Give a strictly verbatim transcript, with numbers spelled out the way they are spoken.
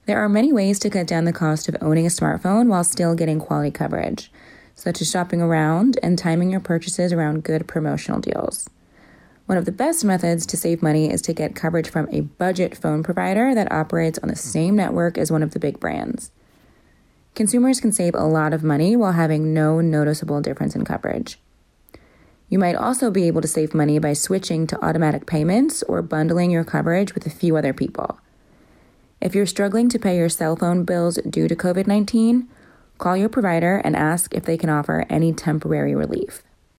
There are many ways to cut down the cost of owning a smartphone while still getting quality coverage, such as shopping around and timing your purchases around good promotional deals. One of the best methods to save money is to get coverage from a budget phone provider that operates on the same network as one of the big brands. Consumers can save a lot of money while having no noticeable difference in coverage. You might also be able to save money by switching to automatic payments or bundling your coverage with a few other people. If you're struggling to pay your cell phone bills due to covid nineteen, call your provider and ask if they can offer any temporary relief.